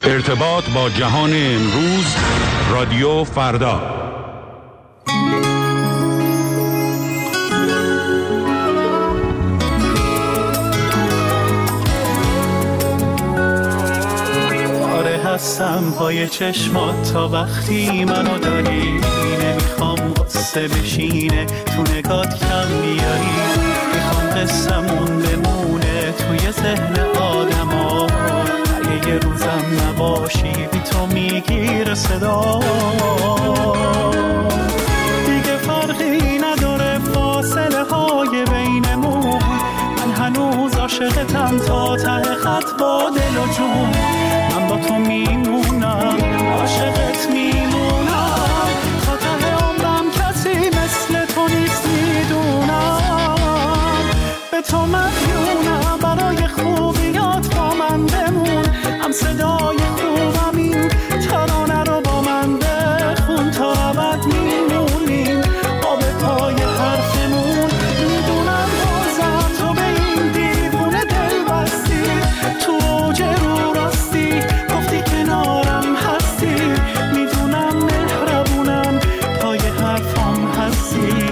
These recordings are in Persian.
ارتباط با جهان امروز، رادیو فردا. هستم پای چشمات تا وقتی منو داری، نمیخوام قصه بشینه تو نگات کم بیاری، میخوام قصه‌مون بمونه توی ذهن آدما، اگه یه روزم نباشی بی تو میگیره صدا، دیگه فرقی نداره فاصله های بینمون، من هنوز عاشقتم تا ته خط با دل و جون، من با تو میمونم عاشقت میمونم، تا ته عمرم کسی مثل تو نیست میدونم، به تو مدیونم برای خوبیات با من بمون، هم صدای خوبم این ترانه رو با من بخون، تا ابد میمونیم آب پای حرفمون، میدونم بازم تو به این دیوونه دل بستی، تو اوج رو راستی گفتی کنارم هستی، میدونم مهربونم پای حرفم هستی.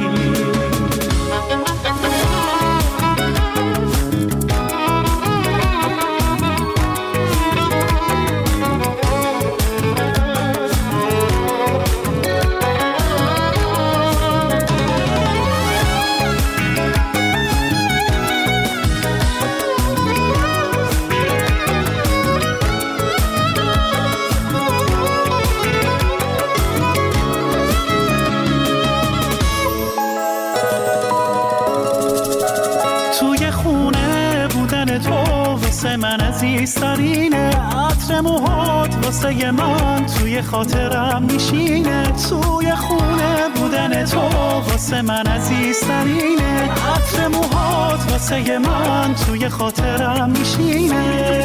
من عزیزترینه، عطر موهات واسه من توی خاطرم میشینه، توی خونه بودن تو واسه من عزیزترینه، عطر موهات واسه من توی خاطرم میشینه،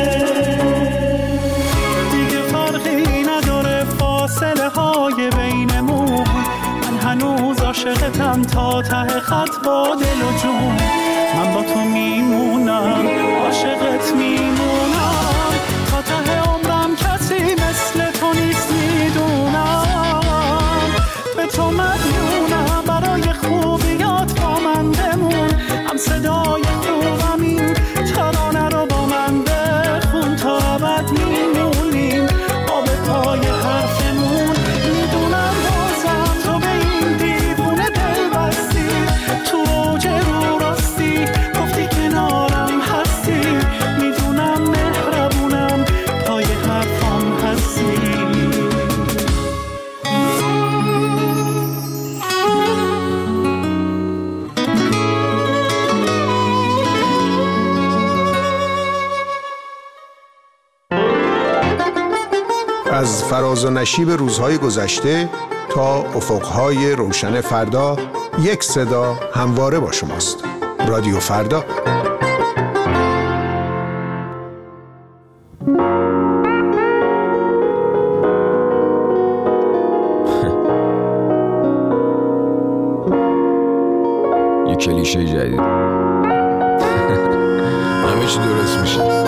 دیگه فرقی نداره فاصله های بینمون، من هنوز عاشقتم تا ته خط با دل و جون، من با تو میمونم عاشقت میمونم، تا ته عمرم کسی مثل تو نیست میدونم، به تو مدیونم برای خوبیات با من بمون، هم صدای خوبم این ترانه رو با من بخون، تا ابد میمونیم آب پای حرفمون، میدونم بازم تو به این دیوونه دل بستی، تو اوج رو راستی گفتی کنارم هستی، میدونم مهربونم پای حرفم هستی. از فراز و نشیب روزهای گذشته تا افقهای روشن فردا، یک صدا همواره با شماست. رادیو فردا. یک کلیشه جدید. همه چی درست میشه.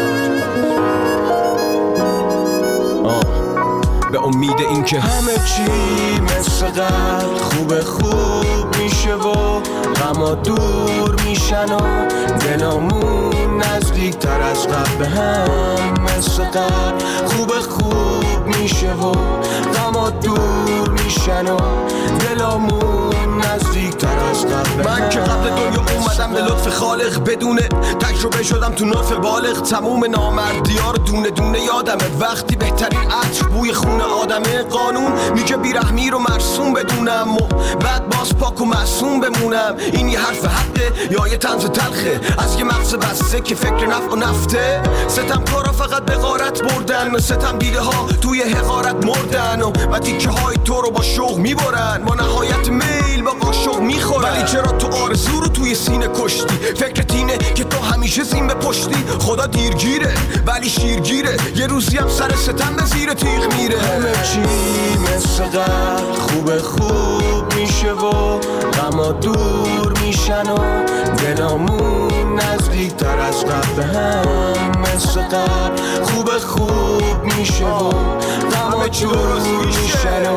به امید این که همه چی مثل قبل خوب میشه و غما دور میشن و دلامون نزدیک تر از قبل به هم مثل قبل خوب میشه و غما دور میشن و دلامون نزدیک تر از قبل. من که قبل دنیا اومدم به لطف خالق، بدون تجربه شدم تو نطف بالغ، تموم نامردی‌ها رو دونه دونه یادمه، وقتی بهترین عطر بوی خون آدمه، قانون میگه بیرحمی رو مرسوم بدونم و بعد باز پاک و معصوم بمونم، این یه حرف حقه یا یه طنز تلخه از یه مغز بسته که فکر نفع و نفته، ستم کارا فقط به غارت بردن، ستم دیده ها توی حقارت مردن و تیکه های تو رو با شوق میبرن، با نهایت میل با قاشق میخورن، ولی چرا تو آرزو رو توی سینه کشتی، فکرت اینه که تو همیشه زین به پشتی، خدا دیرگیره ولی شیرگیره، یه روزی هم سر ستم به زیر تیغ میره، همه چی مثل قبل خوب میشه و غما دور میشن و دلامون نزدیک تر از قبل هم مثل قبل خوب میشه و غم جور میشن و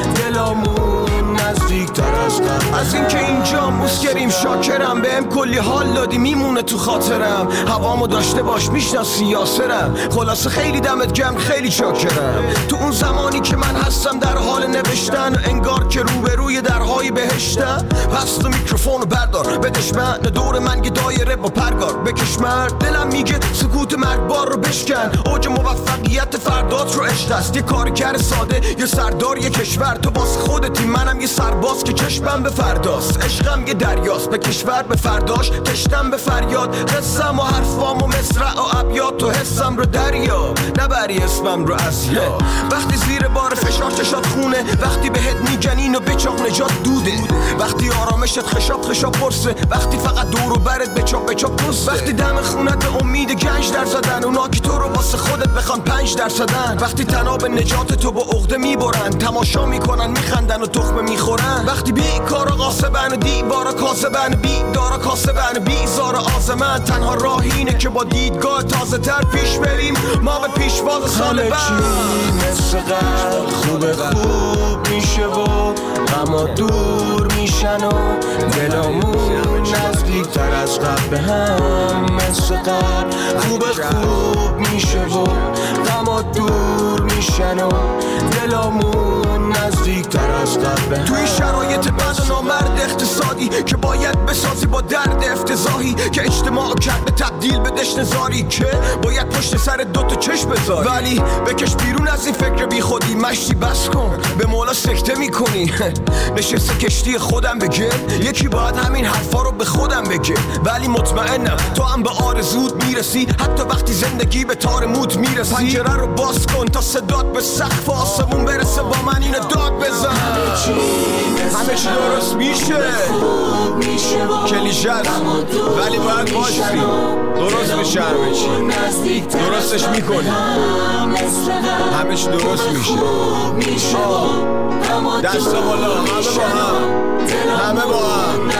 دلامون نزدیک تر از قبل. از اینکه اینجا مسکریم شاکرم، بهم کلی حال دادی میمونه تو خاطرم، هوامو داشته باش میشناسی یاسرم، خلاصه خیلی دمت گرم خیلی شاکرم. تو اون زمانی که من هستم در حال نوشتن و انگار که روبروی درهای بهشتم، پس تو میکروفونو بردار بدش من دور من یه دایره با پرگار بکش مرد. دلم میگه سکوت مرگبار رو بشکن، اوج موفقیت فردات رو عشق است، یه کارگر ساده یه سردار یه کشور، تو واسه خودتی منم یه سرباز که چشمم به فرداست، عشقم یه دریاست به کشور به فرداش تشتم به فریاد، قصم و حرفام و مصرع و ابیات تو حسم رو دریا نبری اسمم رو از یا. وقتی زیر بار فشار چشات خونه، وقتی بهت میگنین و بچاق نجات دوده، وقتی آرامشت خشاب پرسه، وقتی فقط دور و برت بچاق پرسه، وقتی دم خونت به امید گنج در زدن، اونا که تو رو واسه خودت بخوان 5%، وقتی تناب نجات تو با عقده میبرن، تماشا میکنن میخندن و تخمه میخورن، وقتی بیکارا قاسبن و دیوارا کاسبن، بیدارا کاسبن بیزار آزمن، تنها راه اینه که با دیدگاه تازه تر پیش بریم ما به پیشواز سال بعد. مثل قبل خوب میشه و غما دور میشن و دلامون نزدیک تر از قبل هم مثل قبل خوب میشه و غما دور میشن و دلامون نزدیک تر از قبل. توی شرایط بد و نامرد اقتصادی که باید بسازی با درد افتضاحی که اجتماع کرده تبدیل به دشنزاری که باید پشت سر دوتا چشم بذاری، ولی بکش بیرون از این فکر بی خودی، مشتی بس کن به مولا سکته میکنی. نشسته کشتی خودم بگه، یکی باید همین حرفا رو به خودم بگه، ولی مطمئنم تو هم به آرزوت میرسی حتی وقتی زندگی به تار موت میرسی. پنجره رو باز کن تا صدات به سقف آسمون برسه، با من اینو داد بزن. همه چی درست میشه کلیشه است ولی باید باشی، درست میشه همه چی، درستش میکنی همه چی درست میشه. دست بالا همه با هم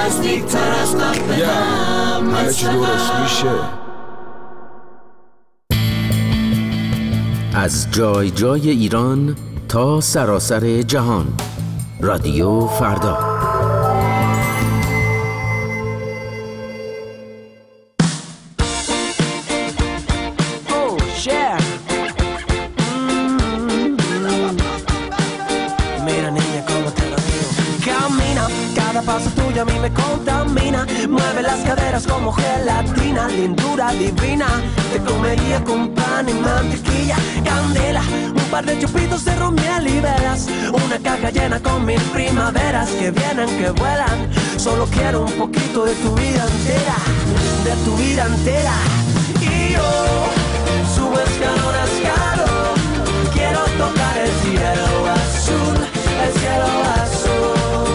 همه چی درست میشه. از جای جای ایران تا سراسر جهان، رادیو فردا. Paso tuyo a mí me contamina, mueve las caderas como gelatina, lindura divina, te comería con pan y mantequilla, candela, un par de chupitos de ron, miel y velas, una caja llena con 1000 primaveras que vienen, que vuelan, solo quiero un poquito de tu vida entera, de tu vida entera, y yo subo escalón a escalón, quiero tocar el cielo azul, el cielo azul.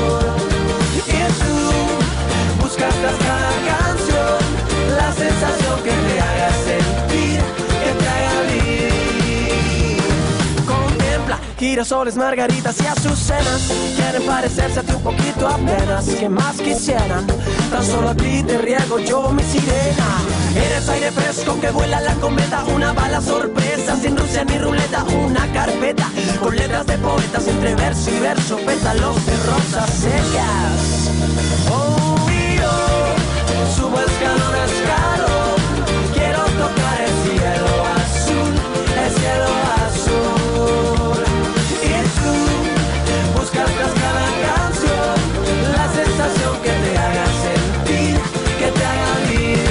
Buscas tras cada canción la sensación que te haga sentir, que te haga vivir. Contempla girasoles, margaritas y azucenas, quieren parecerse a ti un poquito apenas, que más quisieran, tan solo a ti te riego yo mi sirena. Eres aire fresco que vuela la cometa, una bala sorpresa, sin Rusia ni ruleta, una carpeta con letras de poetas entre verso y verso, pétalos de rosas secas. Oh, subo escalón a escalón, quiero tocar el cielo azul, el cielo azul. Y tú buscas tras cada canción la sensación que te haga sentir, que te haga vivir.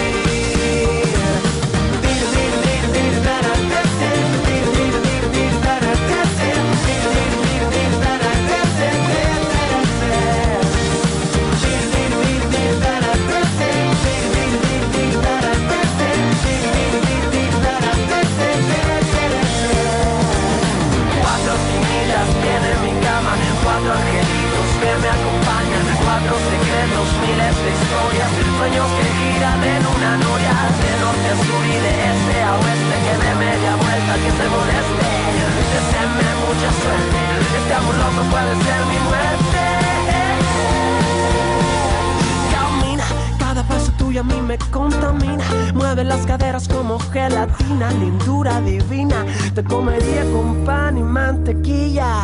sueltas como gelatina, lindura divina, te comería con pan y mantequilla.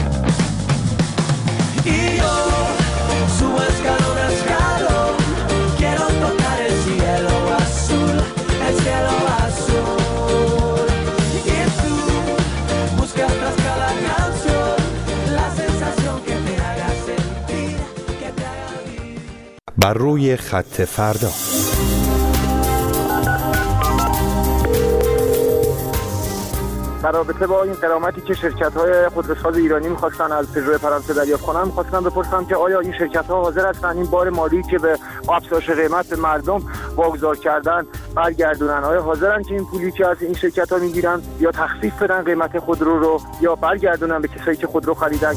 Y yo subo escalón a escalón, quiero tocar el cielo azul, el cielo azul. Y tú buscas tras cada canción la sensación que te haga sentir, que te haga vivir. بر روی خط فردا. در رابطه با این غرامتی که شرکت‌های خودروساز ایرانی می‌خواستن از پژو فرانسه دریافت کنن، می‌خواستم بپرسم که آیا این شرکت‌ها حاضر هستن این بار مالی که به افزایش قیمت به مردم واگذار کردن برگردونن؟ آیا حاضرن که این پولی که از این شرکت‌ها می‌گیرن یا تخفیف بدن قیمت خودرو رو یا برگردونن به کسایی که خودرو خریدن؟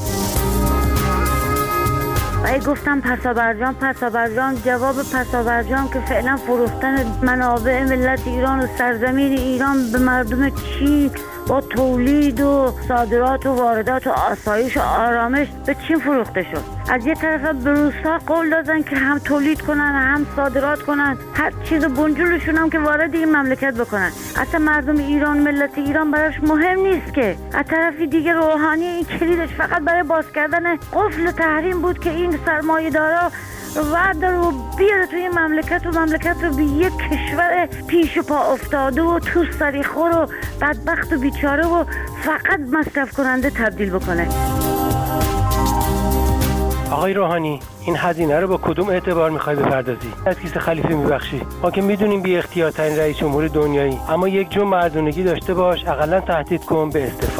ای گفتم پسابرجام جواب پسابرجام که فعلا فروختن منابع ملت ایران و سرزمین ایران به مردم چین با تولید و صادرات و واردات و آسایش و آرامش به چین فروخته شد. از یه طرف به روس‌ها قول دادن که هم تولید کنن هم صادرات کنن، هر چیز بنجلشون هم که وارد این مملکت بکنن. اصلا مردم ایران، ملت ایران براش مهم نیست که. از طرفی دیگه روحانی این کلیدش فقط برای باز کردن قفل تحریم بود که این سرمایه‌دارا وردار و بیاره توی مملکت رو به یک کشور پیش و پا افتاده و تو سریخور و بدبخت و بیچاره و فقط مصرف کننده تبدیل بکنه. آقای روحانی، این هزینه رو با کدوم اعتبار میخوای بپردازی؟ از کیسه خلیفه میبخشی؟ ما که میدونیم بی اختیارترین رئیس جمهور دنیایی، اما یک جو مردونگی داشته باش، اقلا تهدید کن به استعفا.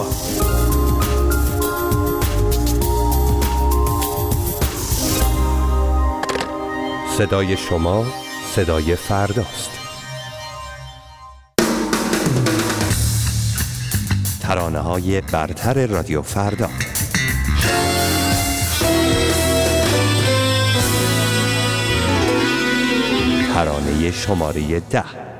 صدای شما صدای فرداست. ترانه‌های برتر رادیو فردا. ترانه شماره 10.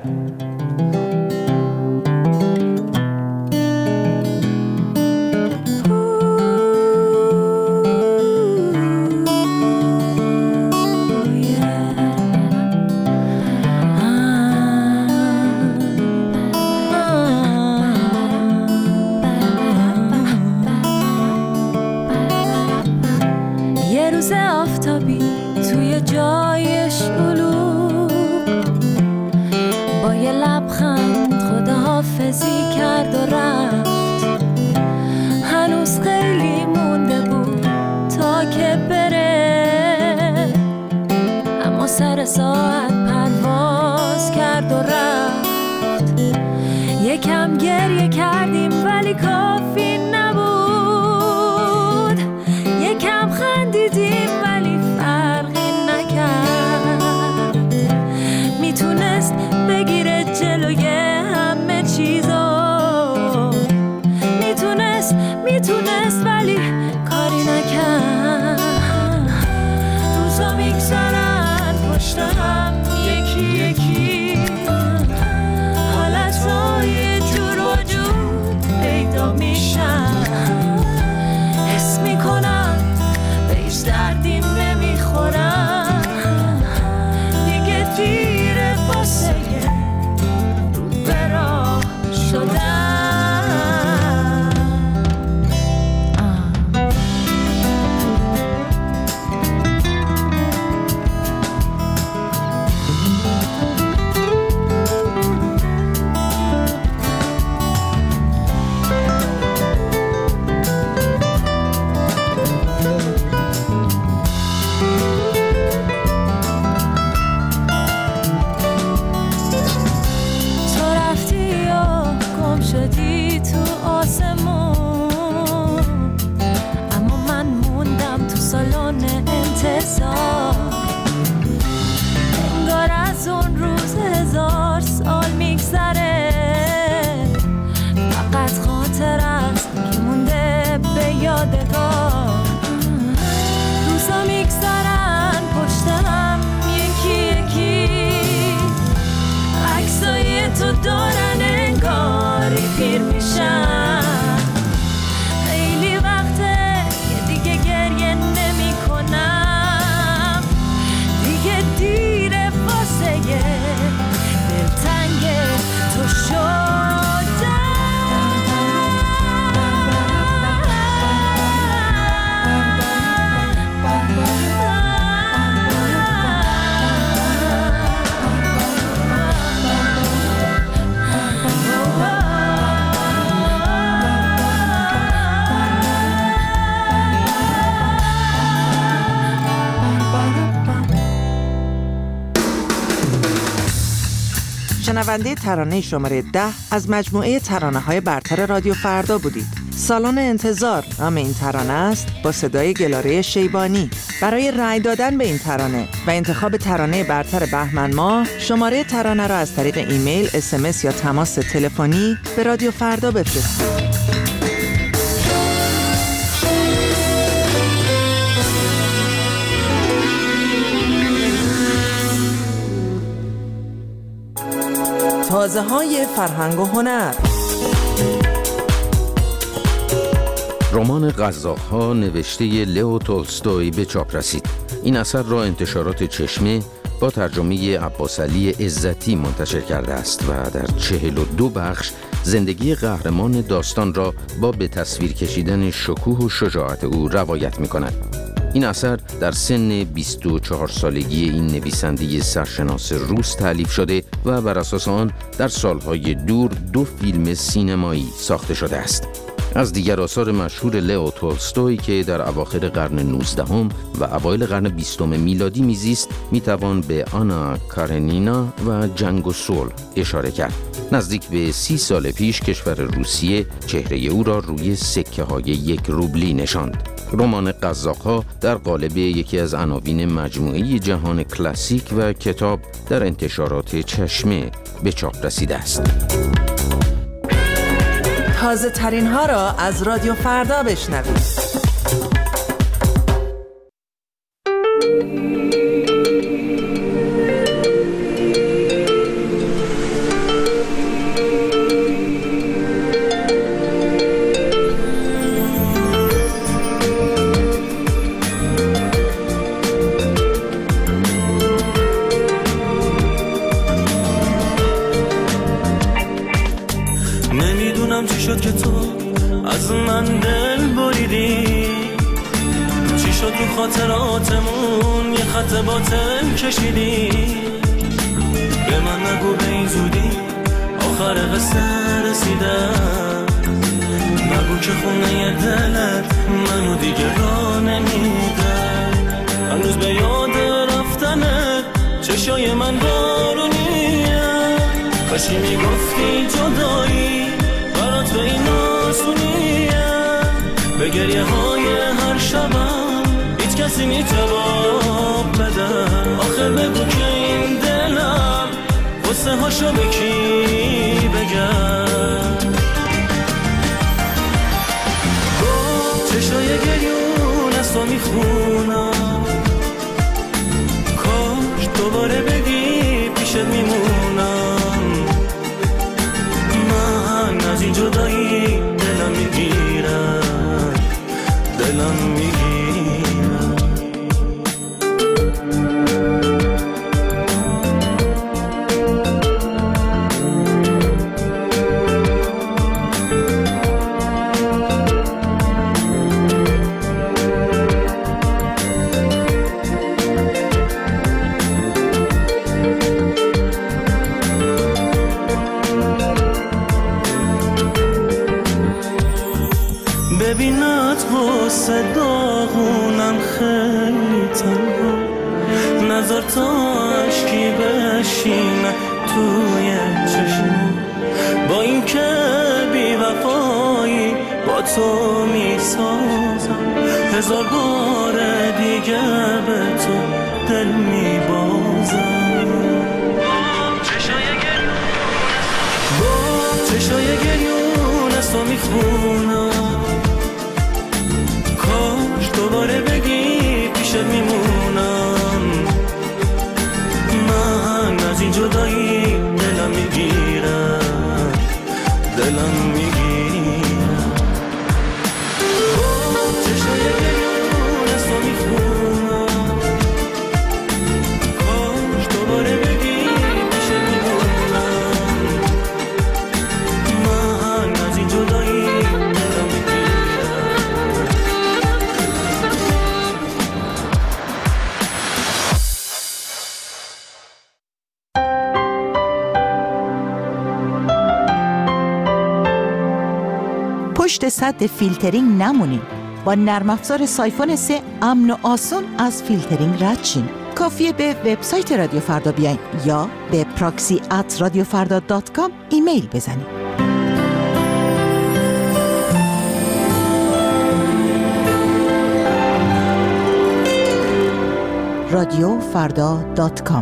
ساعت پرواز کرد و رفت. یکم گریه کردیم ولی کافی نبود، یکم خندیدیم ولی فرقی نکرد. میتونست بگیره جلوی همه چیزو، میتونست ولی کاری نکرد. روزا میگذرن پشت هم یکی یکی، حالتهای جور و جور پیدا میشن. حس میکنم به هیچ دردی نمیخورم، دیگه دیره واسه رو به راه شدن. انگار از اون روز 1000 سال میگذره، فقط خاطر است که مونده به یادگار. روزا میگذرن پشت هم یکی یکی، عکسای تو دارن انگاری پیر میشن. خیلی وقته که دیگه گریه نمی کنم، دیگه دیره واسه دلتنگ شنونده ترانه شماره 10 از مجموعه ترانه‌های برتر رادیو فردا بودید. سالن انتظار نام این ترانه است با صدای گلاره شیبانی. برای رأی دادن به این ترانه و انتخاب ترانه برتر بهمن ماه شماره ترانه را از طریق ایمیل، SMS یا تماس تلفنی به رادیو فردا بفرستید. تازه‌های فرهنگ و هنر. رمان قزاق‌ها نوشته لئو تولستوی به چاپ رسید. این اثر را انتشارات چشمه با ترجمه عباسعلی عزتی منتشر کرده است و در 42 بخش زندگی قهرمان داستان را با به تصویر کشیدن شکوه و شجاعت او روایت می‌کند. این اثر در سن 24 سالگی این نویسنده سرشناس روس تألیف شده و بر اساس آن در سالهای دور 2 فیلم سینمایی ساخته شده است. از دیگر آثار مشهور لئو تولستوی که در اواخر قرن 19 و اوایل قرن 20 میلادی میزیست میتوان به آنا کارنینا و جنگ و صلح اشاره کرد. نزدیک به 30 سال پیش کشور روسیه چهره او را روی سکه های 1 روبلی نشاند. رمان قزاق‌ها در قالب یکی از عناوین مجموعه جهان کلاسیک و کتاب در انتشارات چشمه به چاپ رسیده است. تازه ترین ها را از رادیو فردا بشنوید. چی شد که تو از من دل بریدی؟ چی شد رو خاطراتمون یه خط باطل کشیدی؟ به من نگو به این زودی آخر قصه رسیده، نگو که خونه دلت منو دیگه را نمیده. هنوز به یاد رفتنت چشای من بارونیه، کاشی میگفتی جدایی برات به این آسونیه. به گریه های هر شبم هیچ کسی نیتواب بده. آخه بگو که این دلم قصه هاشو به کی بگم؟ چشای گریون از تو میخونم، کاش دوباره بگی پیشت میمونم. من از این جدایی دلم میگیرم، دلم میگیرم. ببینت واسه داغونم خیلی تنها، نظر تا عشقی بشینه توی چشم. با این که بی وفایی با تو میسازم، هزار بار دیگه به تو دل میبازم. چشای گریون از تو میخونم، کاش دوباره بگی پیشت میمونم. من از این جدایی دلم میگیرم، دلم میگیرم. چشای گریون از تو میخونم، کاش دوباره بگی پیشت میمونم. من از این جدایی دلم میگیرم. پشت سد فیلترینگ نمونین. با نرم افزار سایفون 3 امن و آسون از فیلترینگ رد شین. کافیه به وبسایت رادیو فردا بیاین یا به proxy@radiofarda.com ایمیل بزنید. radiofarda.com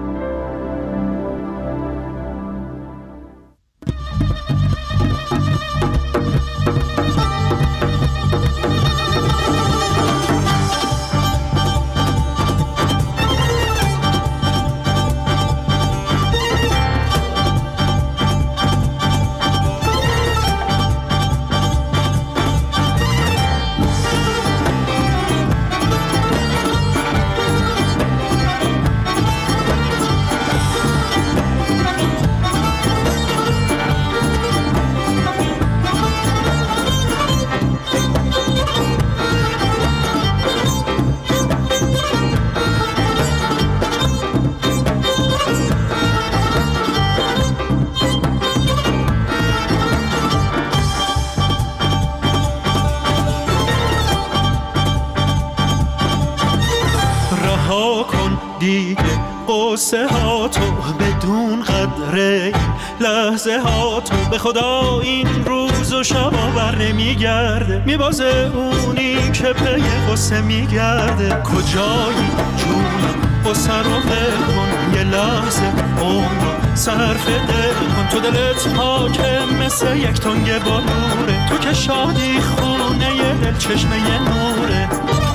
قصه ها تو بدون قدره لحظه ها تو به خدا این روز و شبا بر نمیگرده میبازه اونی که پی قصه میگرده کجایی جونم قصه رو بکن یه لحظه عمر صرف دل کن تو دلت حاکم مثل یک تنگ بلوره تو که شادی خونه یه دل چشمه یه نوره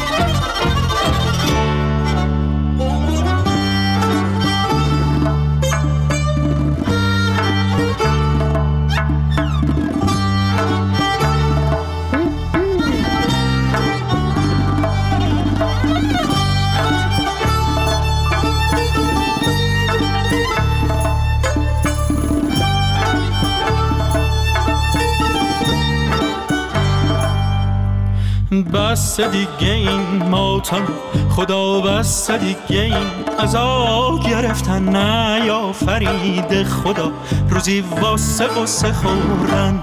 بس دیگه این ماتم خدا بس دیگه این عذاب گرفتن نیافرید خدا روزی واسه قصه خوردن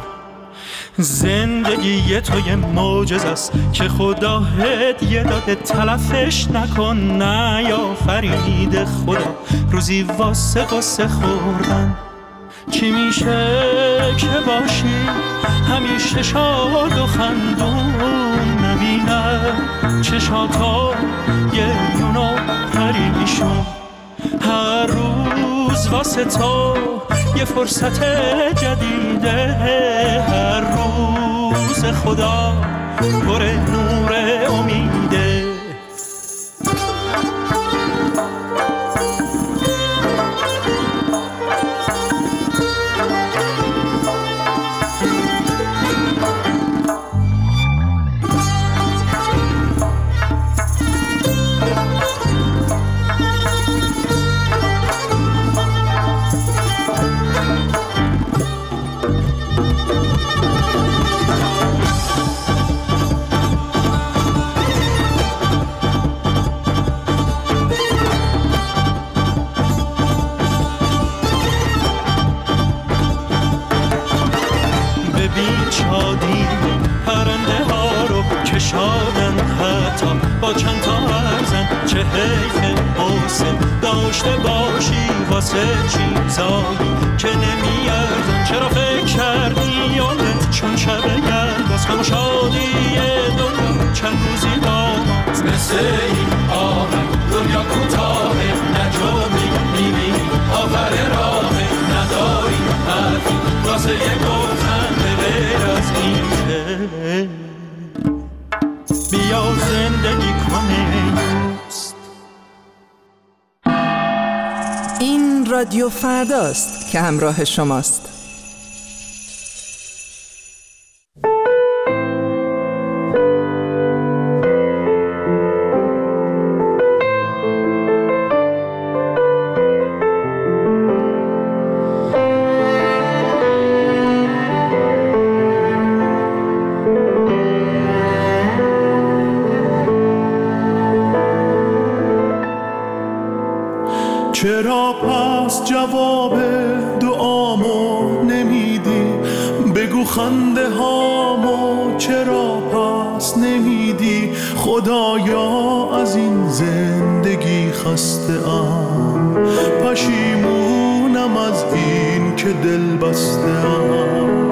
زندگی تو یه معجزه است که خدا هدیه داده تلفش نکن نیافرید خدا روزی واسه قصه خوردن چی میشه که باشی همیشه شاد و خندون نبینم چشاتا گریون و پریشون هر روز واسه تو یه فرصت جدیده هر روز خدا پر نور امیده شادن حتی با چند تا ارزن چه حیف حسن داشته باشی واسه چیزایی که نمیارزن چرا فکر کردی یادت چون شب گرد از غم و شادی دنیا چند روزی داماد مثل این آهنگ دنیا کوتاهه نجومی میبینی آخر راه نداری حرفی واسه یه گفتن به غیر از این بیا زندگی کنه این رادیو فرداست که همراه شماست. چرا پس جواب دعامو نمیدی بگو خنده هامو چرا پس نمیدی خدایا از این زندگی خسته ام پشیمون پشیمونم از این که دل بستم.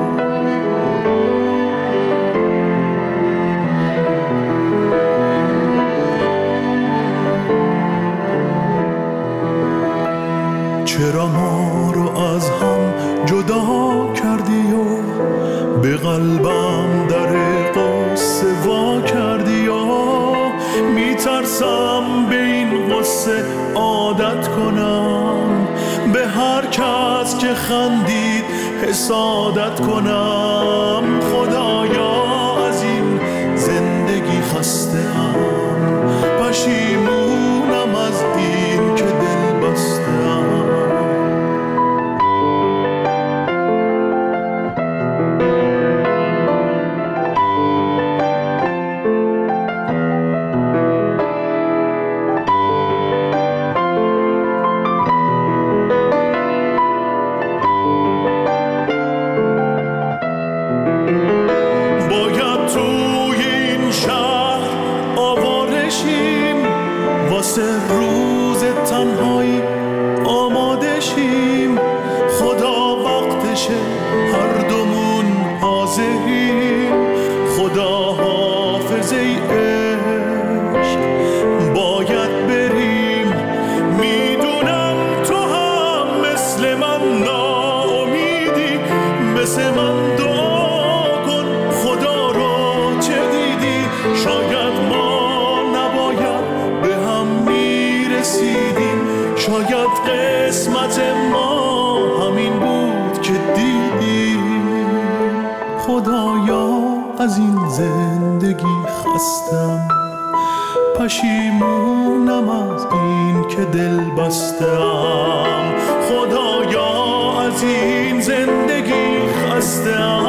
چرا ما رو از هم جدا کردی و به قلبم در قصه وا کردی و میترسم به این قصه عادت کنم، به هر کس که خندید حسادت کنم. خدایا از این زندگی خسته‌ام، پشیمونم از این که دل بسته‌ام. روز تنهایی آماده شیم، خدا وقتشه هر دومون حاضریم. خدا حافظ ای عشق باید بریم، میدونم تو هم مثل من ناامیدی، مثل من دعا کن خدا رو چه دیدی. شاید ما شاید قسمت ما همین بود که دیدیم. خدایا از این زندگی خستم، پشیمونم از این که دل بستم. خدایا از این زندگی خستم،